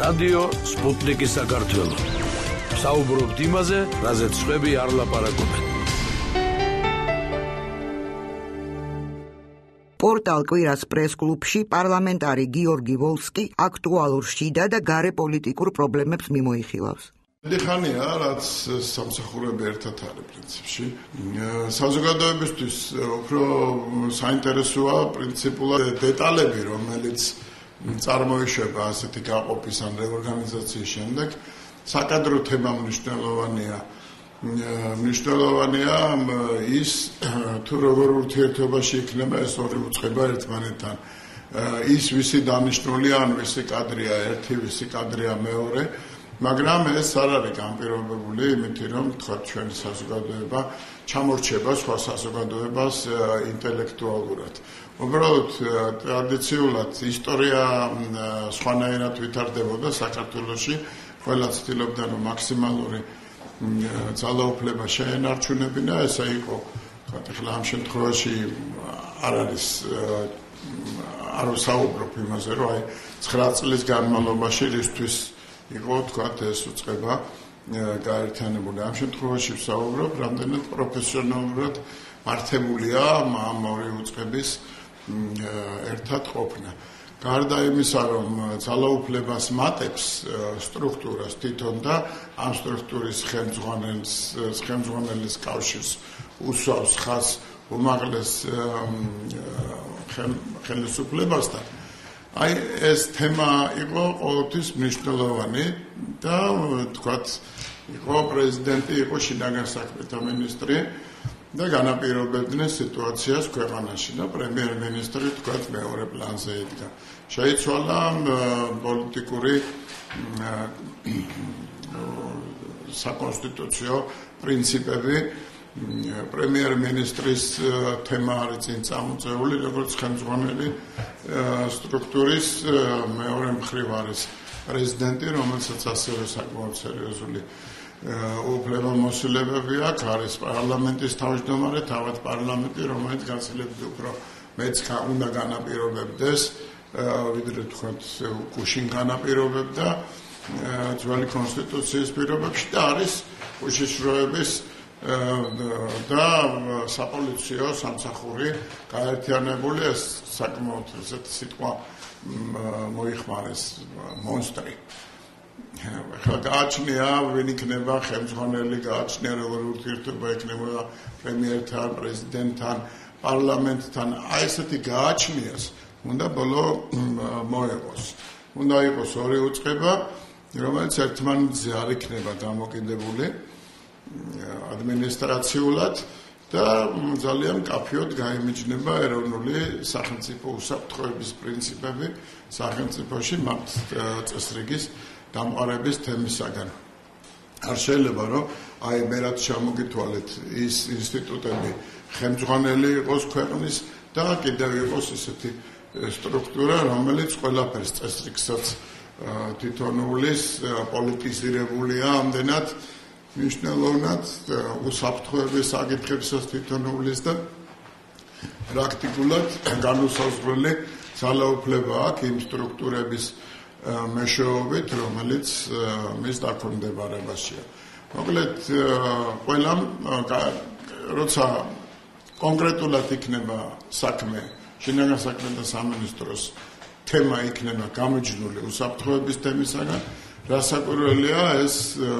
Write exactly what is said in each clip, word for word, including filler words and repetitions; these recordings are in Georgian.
რადიო სპუტნიკის საქართველო. საუბრობთ იმაზე, რაზეც სხვები არ ლაპარაკობენ. პორტალ კვირას პრეს-კლუბში პარლამენტარი გიორგი ვოლსკი აქტუალურ შიდა და გარე პოლიტიკურ პრობლემებს მიმოიხილავს. დიხანია, რაც სამსახურები ერთად არის პრინციპში. საზოგადოებისთვის უფრო საინტერესოა პრინციპულად დეტალები, რომელიც წარმოიშვება ასეთი გაყოფის ან რეორგანიზაციის შემდეგ. საკადრო თემა მნიშვნელოვანია. მნიშვნელოვანია ის, თუ როგორ ურთიერთობაში იქნება ეს ორი უწყება ერთმანეთთან. ის ვისი დანიშნულია, ან ვისი კადრია ერთი, ვისი კადრია მეორე. მაგრამ ეს არ არის განპირობებული იმით, რომ თქვათ ჩვენი საზოგადოება ჩამორჩება სხვა საზოგადოებას ინტელექტუალურად. უბრალოდ ტრადიციულად ისტორია სხვანაირად ვითარდებოდა საქართველოში, ყველა ცდილობდა რომ მაქსიმალური ძალაუფლება შეენარჩუნებინა, ესა იყო, თქვათ ახლა ამ შემთხვევაში არ არის არ ვსაუბრობ იმაზე, რომ აი ცხრა წლის განმავლობაში რისთვის იყო თქვათ ეს უწყება გაერთიანებული. ამ შემთხვევაში ვსაუბრობ, რამდენად პროფესიონალურად მართებულია ამ ორი უწყების ერთად ყოფნა. გარდა იმისა, რომ ძალაუფლებას მატებს სტრუქტურას თვითონ და ამ სტრუქტურის ხელმძღვანელს ხელმძღვანელის კავშირს უსვავს ხაზს უმაღლეს ხელისუფლებასთან. აი ეს თემა იყო ყოველთვის მნიშვნელოვანი და თქვათ იყო პრეზიდენტი, იყო შინაგან საქმეთა მინისტრი და განაპირობებდნენ სიტუაციას ქვეყანაში და პრემიერ-მინისტრი თქვათ მეორე პლანზე იდგა. შეიცვალა პოლიტიკური საკონსტიტუციო პრინციპები. პრემიერ-მინისტრის თემა არის წინ წამოწეული, როგორც ხელმძღვანელი სტრუქტურის, მეორე მხრივ არის პრეზიდენტი, რომელსაც ასევე საკმაოდ სერიოზული უფლებამოსილებები აქვს, არის პარლამენტის თავმჯდომარე, თავად პარლამენტი, რომელიც გაცილებით უფრო მეც უნდა განაპირობებდეს, ვიდრე თქვათ გუშინ განაპირობებდა ძველი კონსტიტუციის პირობებში და არის უშიშროების და საპოლიციო სამსახური გაერთიანებული, ეს საკმაოდ ესეთი სიტყვა მოიხმარეს მონსტრი. ახლა გააჩნია ვინ იქნება ხელმძღვანელი, გააჩნია როგორი ურთიერთობა იქნება პრემიერთან, პრეზიდენტთან, პარლამენტთან. აი ესეთი გააჩნიას უნდა ბოლო მოეღოს. უნდა იყოს ორი უწყება, რომელიც ერთმანეთზე არ იქნება დამოკიდებული ადმინისტრაციულად და ძალიან კაფეოდ გაიმიჯნება ეროვნული სახელმწიფო უსაფრთხოების პრინციპები სახელმწიფოში მათ წესრიგის დამყარების თემისაგან. არ შეიძლება რომ აი მე რაც ჩამოგითვალეთ ის ინსტიტუტები ხელმძღვანელი იყოს ქვეყნის და კიდევ იყოს ესეთი სტრუქტურა, რომელიც ყველაფერს წესრიგსაც თვითონულის პოლიტიზირებულია ამდენად მნიშვნელოვნად უსაფრთხოების საკითხებსაც თვითონულის და პრაქტიკულად განუსაზღვრელი ძალაუფლება აქვს იმ სტრუქტურების მეშვეობით, რომელიც მის დაქვემდებარებაშია. მოკლედ, ყველამ როცა კონკრეტულად იქნება საქმე შინაგან საქმეთა სამინისტროს თემა იქნება გამიჯნული უსაფრთხოების თემისაგან, რასაკვირველია ეს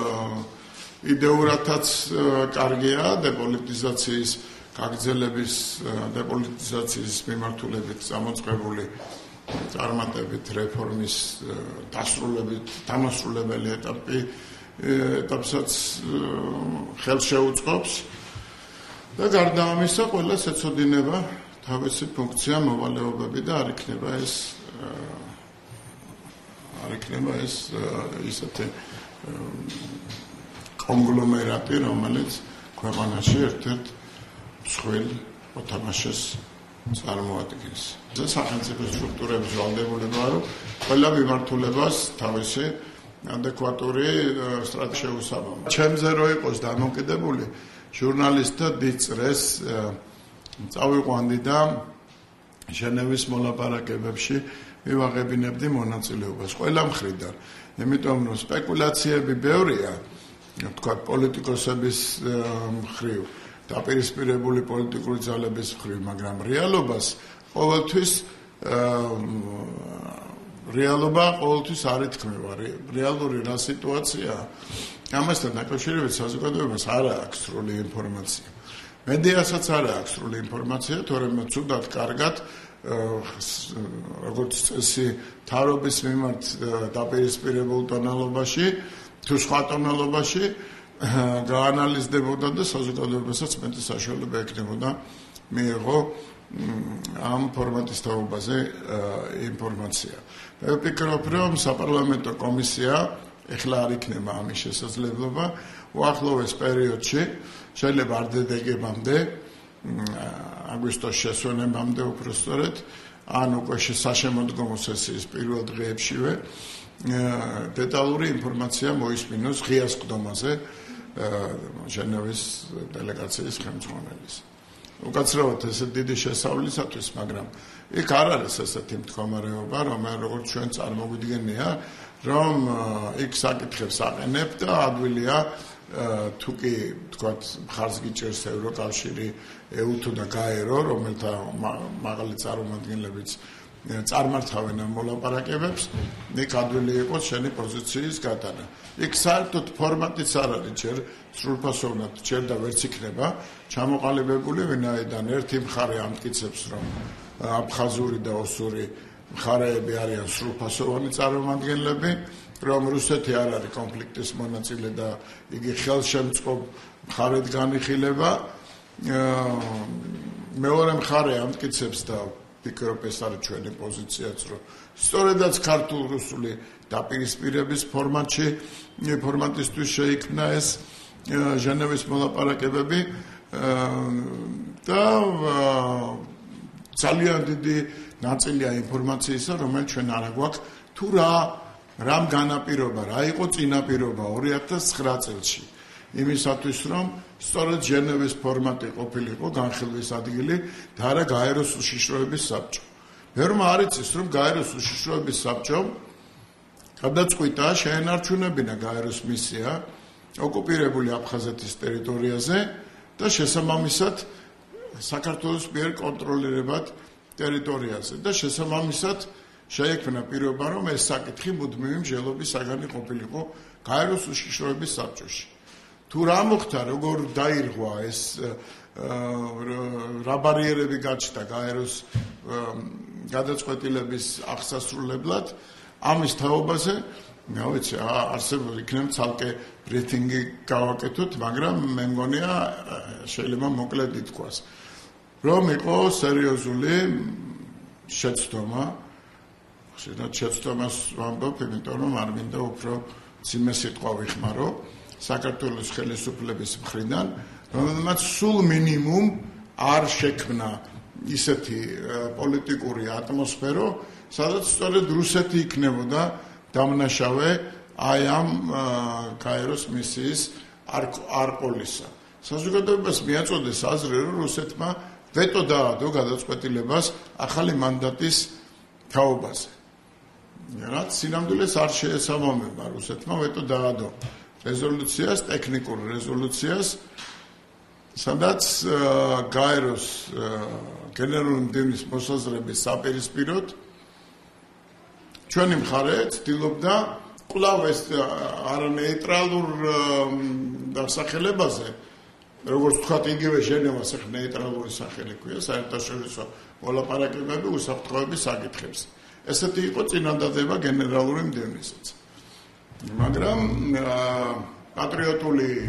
იდეურადაც კარგია დეპოლიტიზაციის გაგრძელების დეპოლიტიზაციის მიმართულებით წამოწყებული წარმატებით რეფორმის დასრულებით დამასრულებელი ეტაპი ეტაპსაც ხელს შეუწყობს და გარდა ამისა ყველას ეცოდინება თავისი ფუნქცია მოვალეობები და არ იქნება ეს არ იქნება ეს ისეთი კონგლომერატი, რომელიც ქვეყანაში ერთ-ერთ მსხვილ მოთამაშეს წარმოადგენს. ეს სახელმწიფო სტრუქტურების ვალდებულება რომ ყველა მიმართულებას თავისი ადეკვატური სტრატეგია შეუსაბამო. ჩემზე რო იყოს დამოკიდებული ჟურნალისტთა დიდწრეს წავიყვანდი და ჟენევის მოლაპარაკებებში მივაღებინებდი მონაწილეობას ყველა მხრიდან. Იმიტომ რომ სპეკულაციები ბევრია, თქვა პოლიტიკოსების მხრივ, დაპირისპირებული პოლიტიკური ძალების მხრივ, მაგრამ რეალობას ყოველთვის რეალობა ყოველთვის არ ითქმება. რეალური რა სიტუაციაა? ამასთან დაკავშირებით საზოგადოებას არ აქვს სრული ინფორმაცია. მედიასაც არ აქვს სრული ინფორმაცია, თორემ ცუდად კარგად როგორც წესი თავრობის მიმართ დაპირისპირებულ ტონალობაში თუ სხვა ტონალობაში გაანალიზდებოდა და საზოგადოებასაც მეტი საშუალება ექნებოდა მიიღო ამ ფორმატის თაობაზე ინფორმაცია. მე ვფიქრობ, რომ საპარლამენტო კომისია ეხლა არ იქნება ამის შესაძლებლობა უახლოეს პერიოდში, შეიძლება არ დედეგებამდე, აგვისტოს შესვენებამდე უпростоრეთ, ან უკვე საშემოდგომო სესიის პირველ დღეებშივე დეტალური ინფორმაცია მოისმინოს ღიას ყდომაზე ჟენევის დელეგაციის ხელმძღვანელის. უკაცრავად ესე დიდი შესავლისათვის, მაგრამ იქ არ არის ესეთი მდგომარეობა, რომელიც ჩვენ წარმოგვიდგენია, რომ იქ საკითხებს აყენებ და ადვილია თუ კი თქვათ მხარს გიჭერს ევროკავშირი, ეუთო და გაერო, რომელთა მაღალი წარმომადგენლებიც წარმართავენ ამ მოლაპარაკებებს, იქ ადვილი იყოს შენი პოზიციის გატანა. იქ საერთოდ ფორმატიც არ არის ჯერ სრულფასოვნად, ჯერ და ვერც იქნება ჩამოყალიბებული, ვინაიდან ერთი მხარე ამტკიცებს, რომ აფხაზური და ოსური მხარეები არიან სრულფასოვანი წარმომადგენლები, რომ რუსეთი არ არის კონფლიქტის მონაწილე და იგი ხელშემწყობ მხარედ განიხილება. მეორე მხარე ამტკიცებს და ვფიქრობ, ეს არის ჩვენი პოზიციაც, რომ სწორედაც ქართულ-რუსული დაპირისპირების ფორმატში ფორმატისთვის შეიქმნა ეს ჟენევის მოლაპარაკებები და ძალიან დიდი ნაწილია ინფორმაციისა, რომელიც ჩვენ არ აგვაქვს თუ რა რამ განაპირობა, რა იყო წინაპირობა ორი ათას ცხრა წელში. იმისათვის, რომ სწორედ ჟენევის ფორმატი ყოფილიყო განხილვის ადგილი და არა გაეროს უშიშროების საბჭო. ბევრმა არ იცის, რომ გაეროს უშიშროების საბჭომ გადაწყვიტა შეენარჩუნებინა გაეროს მისია ოკუპირებული აფხაზეთის ტერიტორიაზე და შესაბამისად საქართველოს მიერ კონტროლირებად ტერიტორიაზე და შესაბამისად შეექმნა პირობა, რომ ეს საკითხი მუდმივი მსჯელობის საგანი ყოფილიყო გაეროს უშიშროების საბჭოში. თუ რა მოხდა, როგორ დაირღვა ეს რა ბარიერები გაჩნდა გაეროს გადაწყვეტილების აღსასრულებლად, ამის თაობაზე მე ვიცი, არსებობს იქნება ცალკე ბრიფინგი გავაკეთოთ, მაგრამ მე მგონია შეიძლება მოკლედ ითქვას, რომ იყო სერიოზული შეცდომა, შეიძლება შეცდომას ვამბობ, იმიტომ რომ არ მინდა უფრო მძიმე სიტყვა ვიხმარო საქართველოს ხელისუფლების მხრიდან, რომელმაც სულ მინიმუმ არ შექმნა ისეთი პოლიტიკური ატმოსფერო, სადაც სწორედ რუსეთი იქნებოდა დამნაშავე აი ამ გაეროს მისიის არყოლისა. საზოგადოებას მიაწოდეს აზრი, რომ რუსეთმა ვეტო დაადო გადაწყვეტილებას ახალი მანდატის თაობაზე. რაც სინამდვილეს არ შეესაბამება რუსეთმა ვეტო დაადო რეზოლუციას, ტექნიკურ რეზოლუციას, სადაც გაეროს გენერალური მდივნის მოსაზრების საპირისპიროდ ჩვენი მხარე ცდილობდა კვლავ ეს არანეიტრალურ დასახელებაზე, როგორც თქვა, იგივე ჟენევას ახ ნეიტრალური სახელი ქვია, საერთაშორისო მოლაპარაკებები უსაფრთხოების საკითხებს. ესეთი იყო წინადადება გენერალური მდივნისაც. მაგრამ პატრიოტული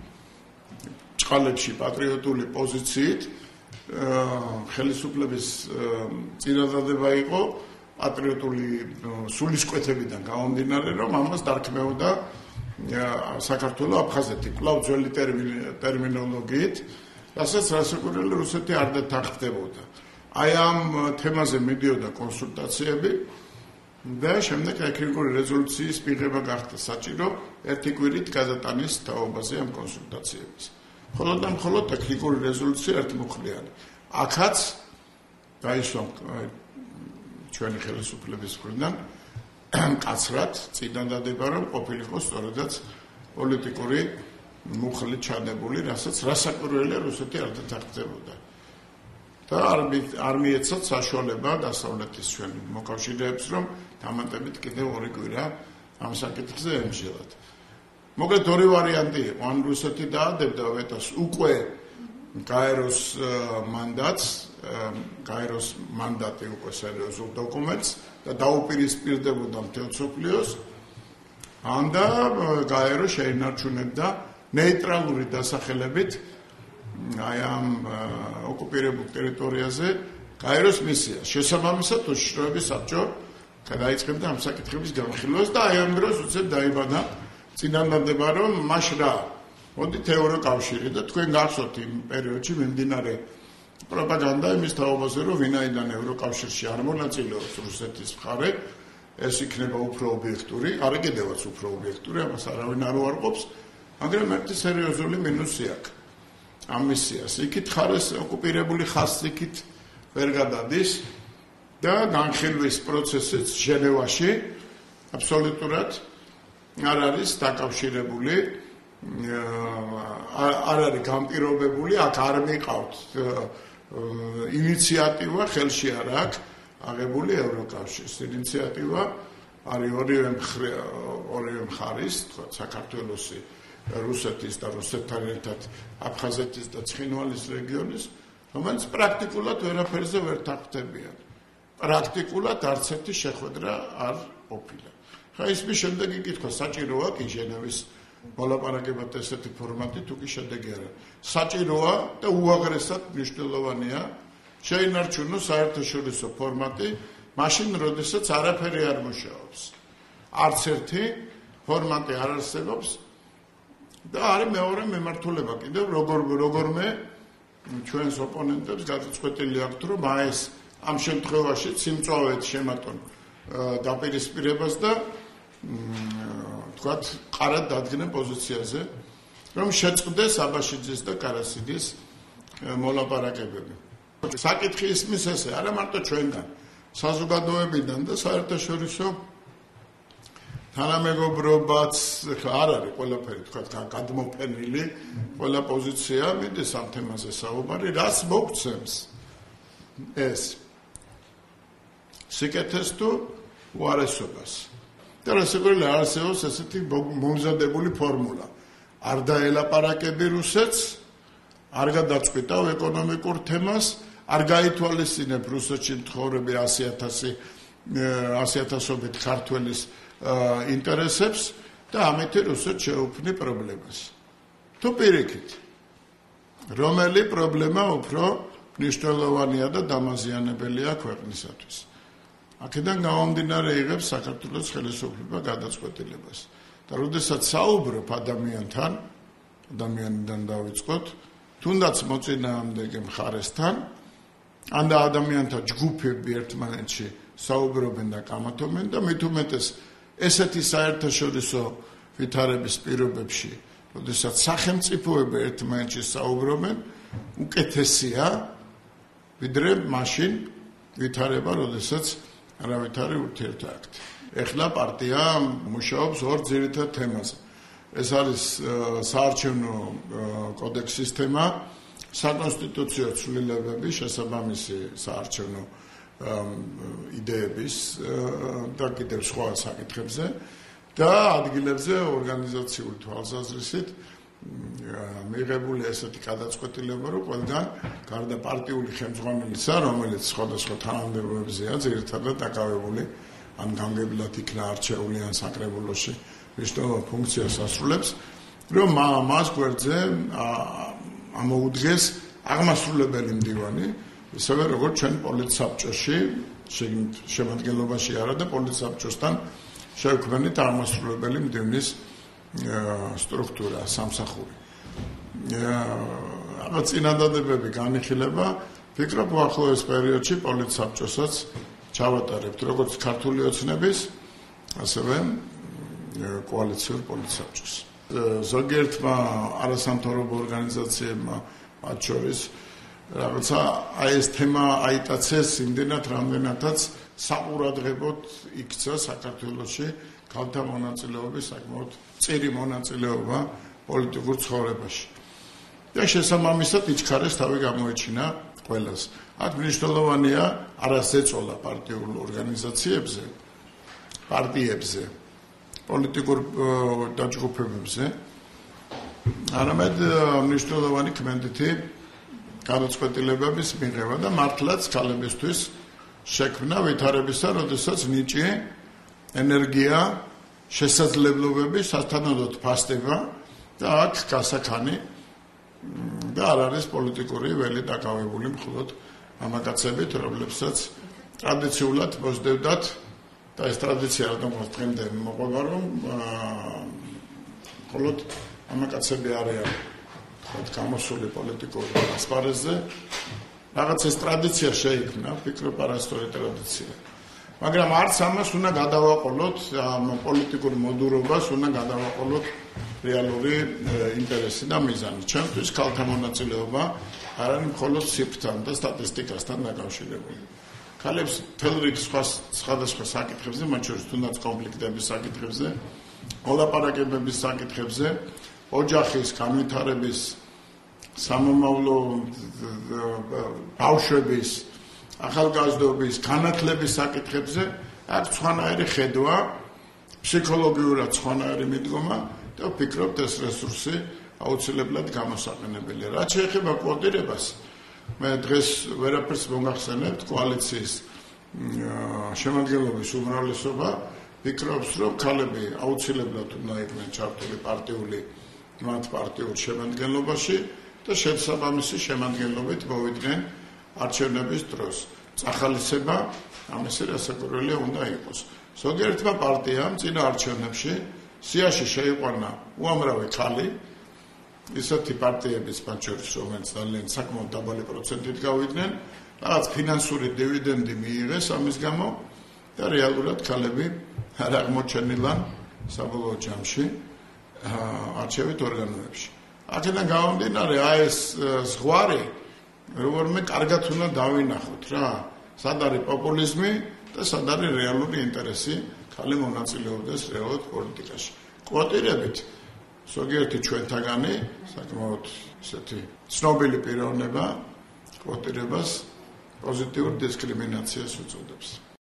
ჭყალებში, პატრიოტული პოზიციით ხელისუფლების წინადადება იყო პატრიოტული სულისკვეთებიდან გამომდინარე, რომ ამას დარქმეოდა საქართველო აფხაზეთი კვლავ ძველი ტერმინოლოგიით, რასაც რასაკვირველი რუსეთი არ დათანხმდებოდა. აი ამ თემაზე მიდიოდა კონსულტაციები და შემდეგ ტექნიკური რეზოლუციის მიღება გახდა საჭირო ერთი კვირით გადატანის თაობაზე ამ კონსულტაციების. მხოლოდ და მხოლოდ ტექნიკური რეზოლუცია ერთმუხლიანი. აქაც დაისვა ჩვენი ხელისუფლების მხრიდან კაცრად წინდან დადება რომ ყოფილიყო სწორედაც პოლიტიკური მუხლით ჩადებული, რასაც რასაკვირველია რუსეთი არ დათანხმდებოდა. და არ მიეცათ საშუალება დასავლეთის ჩვენ მოკავშირეებს რომ დამატებით კიდევ ორი კვირა ამ საკითხზე ემსჯელათ. მოკლედ ორი ვარიანტი იყო, ან რუსეთი დაადებდა ვეტოს უკვე გაეროს მანდატს, გაეროს მანდატი უკვე სერიოზულ დოკუმენტს და დაუპირისპირდებოდა მთელ მსოფლიოს, ან და გაერო შეინარჩუნებდა ნეიტრალური დასახელებით აი ამ ოკუპირებულ ტერიტორიაზე გაეროს მისიას. შესაბამისად უშიშროების საბჭო გადაიწყებდა ამ საკითხების განხილვას და აი ამ დროს უცებ დაიბადა წინანდადება რომ მაშ რა მოდით ევროკავშირი და თქვენ გახსოვთ იმ პერიოდში მიმდინარე პროპაგანდა იმის თაობაზე რომ ვინაიდან ევროკავშირში არ მონაწილეობს რუსეთის მხარე ეს იქნება უფრო ობიექტური, არა კიდევაც უფრო ობიექტური, ამას არავინ არ უარყოფს, მაგრამ ერთი სერიოზული მინუსი აქვს ამ მისიას. იქით ხარეს ოკუპირებული ხაზს იქით ვერ გადადის და განხილვის პროცესიც ჟენევაში აბსოლუტურად არ არის დაკავშირებული, არ არის განპირობებული, აქ არ მიყავთ ინიციატივა, ხელში არ აქვს აღებული ევროკავშირის ინიციატივა, არის ორივე ორივე მხარის, თქვა საქართველოსი, რუსეთის და რუსეთთან ერთად აფხაზეთის და ცხინვალის რეგიონის, რომელიც პრაქტიკულად ვერაფერზე ვერ თაგვდებიან. პრაქტიკულად არც ერთი შეხვედრა არ ყოფილა. ხა ისმის შემდეგ იკითხვა, საჭიროა კი ჟენევის მოლაპარაკებად ესეთი ფორმატი, თუ კი შედეგი არა. საჭიროა და უაღრესად მნიშვნელოვანია შეინარჩუნოს საერთაშორისო ფორმატი, მაშინ, როდესაც არაფერი არ მუშაობს. არც ერთი ფორმატი არ არსებობს და არის მეორე მიმართულება კიდევ როგორ როგორმე ჩვენს ოპონენტებს გადაწყვეტილი აქვთ, რომ ეს ამ შემთხვევაში სიმწვავედ შემატონ დაპირისპირებას და თქვათ ყარად დადგნენ პოზიციაზე, რომ შეწყდეს აბაშიძის და კარასიძის მოლაპარაკებები. საკითხი ისმის ესე, არა მარტო ჩვენგან, საზოგადოებიდან და საერთაშორისო თანამეგობრობაც არ არის ყველაფერი თქვა გადმოფენილი, ყველა პოზიცია მიდის ამ თემაზე საუბარი, რაც მოგცემს ეს სიკეთეს თუ უარესობას. და რასაკვირველია არსებობს ესეთი მომზადებული ფორმულა. არ დაელაპარაკები რუსეთს, არ გადაწყვიტავ ეკონომიკურ თემას, არ გაითვალისწინებ რუსეთში მცხოვრები ასი ათასობით ქართველის ინტერესებს და ამით რუსეთს შეუქმნი პრობლემას. თუ პირიქით, რომელი პრობლემა უფრო მნიშვნელოვანია და დამაზიანებელია ქვეყნისათვის. აქედან გამომდინარე იღებს საქართველოს ხელისუფლება გადაწყვეტილებას. და როდესაც საუბრობ ადამიანთან, ადამიანიდან დავიწყოთ, თუნდაც მოწინააღმდეგე მხარესთან, ან და ადამიანთა ჯგუფები ერთმანეთში საუბრობენ და კამათობენ და მით უმეტეს ესეთი საერთაშორისო ვითარების პირობებში, როდესაც სახელმწიფოები ერთმანეთში საუბრობენ, უკეთესია ვიდრე მაშინ ვითარება, როდესაც არავითარი ურთიერთოაქტი. ეხლა პარტია მუშაობს ორ ძირითად თემაზე. ეს არის საარჩევნო კოდექსის თემა, საკონსტიტუციო ცვლილებები, შესაბამისი საარჩევნო იდეების და კიდევ სხვა საკითხებზე და ადგილებზე ორგანიზაციული თვალსაზრისით მიღებული ესეთი გადაწყვეტილება, რომ ყველგან გარდა პარტიული ხელმძღვანელისა, რომელიც სხვადასხვა თანამდებობებზეა ძირითადად დაკავებული, ან გამგებლად იქნა არჩეული ან საკრებულოში მნიშვნელოვან ფუნქციას ასრულებს, რომ მას გვერდზე ამოუდგეს აღმასრულებელი მდივანი, ისევე როგორც ჩვენ პოლიტსაბჭოში, შემადგენლობაში არა და პოლიტსაბჭოსთან შევქმნით აღმასრულებელი მდივნის სტრუქტურა, სამსახური. რაღაც წინადადებები განიხილება, ფიქრობ უახლოეს პერიოდში პოლიტსაბჭოსაც ჩავატარებთ, როგორც ქართული ოცნების, ასევე კოალიციურ პოლიტსაბჭოს. ზოგიერთმა არასამთავრობო ორგანიზაციებმა, მათ შორის რაღაცა აი ეს თემა აიტაცეს იმდენად რამდენადაც საყურადღებოდ იქცა საქართველოში ქალთა მონაწილეობის საკმაოდ წირი მონაწილეობა პოლიტიკურ ცხოვრებაში. და შესაბამისად იჩქარეს თავი გამოიჩინა ყველას. აქ მნიშვნელოვანია არას ეწოლა პარტიულ ორგანიზაციებზე, პარტიებზე, პოლიტიკურ დაჯგუფებებზე, არამედ მნიშვნელოვანი კმედითი გადაწყვეტილებების მიღება და მართლაც ქალებისთვის შექმნა ვითარებისა, როდესაც ნიჭი, ენერგია, შესაძლებლობები სათანადოდ ფასდება და აქ გასაქანი და არ არის პოლიტიკური ველი დაკავებული მხოლოდ მამაკაცებით, რომლებსაც ტრადიციულად მოსდევდათ და ეს ტრადიცია რადგან დღემდე მოყვება, რომ მხოლოდ მამაკაცები არიან გამოსული პოლიტიკურ ასპარეზზე. რაღაც ეს ტრადიცია შეიქმნა, ვფიქრობ არასწორი ტრადიცია. მაგრამ არც ამას უნდა გადავაყოლოთ, ამ პოლიტიკურ მოდურობას უნდა გადავაყოლოთ რეალური ინტერესი და მიზანი. ჩემთვის ქალთა მონაწილეობა არ არის მხოლოდ ციფრთან და სტატისტიკასთან დაკავშირებული. ქალებს მთელ რიგ სხვა სხვადასხვა საკითხებზე, მათ შორის თუნდაც კონფლიქტების საკითხებზე, მოლაპარაკებების საკითხებზე, ოჯახის განვითარების, სამომავლო ბავშვების, ახალგაზრდობის, განათლების საკითხებზე აქ სხვანაირი ხედვა, ფსიქოლოგიურად სხვანაირი მიდგომა და ვფიქრობ ეს რესურსი აუცილებლად გამოსაყენებელია. რაც შეეხება კვოტირებას, მე დღეს ვერაფერს მომახსენებთ კოალიციის შემადგენლობის უმრავლესობა ვფიქრობს, რომ ქალები აუცილებლად უნდა იყვნენ ჩართული პარტიული მათ პარტიულ შემადგენლობაში და შესაბამისი შემადგენლობით მოვიდნენ არჩევნების დროს. წახალისება ამისი რასაკვირველია უნდა იყოს. ზოგიერთმა პარტიამ წინა არჩევნებში სიაში შეიყვანა უამრავი ქალი, ისეთი პარტიების მათ შორის, რომელიც ძალიან საკმაოდ დაბალი პროცენტით გავიდნენ, რაღაც ფინანსური დივიდენდი მიიღეს ამის გამო და რეალურად ქალები არ აღმოჩენილან საბოლოო ჯამში არჩევით ორგანოებში. აქედან გამომდინარე, აი ეს ზღვარი როგორმე კარგად უნდა დავინახოთ რა, სად არის პოპულიზმი და სად არის რეალური ინტერესი ქალი მონაწილეობდეს რეალურად პოლიტიკაში. კვოტირებით ზოგიერთი ჩვენთაგანი საკმაოდ ისეთი ცნობილი პიროვნება კვოტირებას პოზიტიურ დისკრიმინაციას უწოდებს.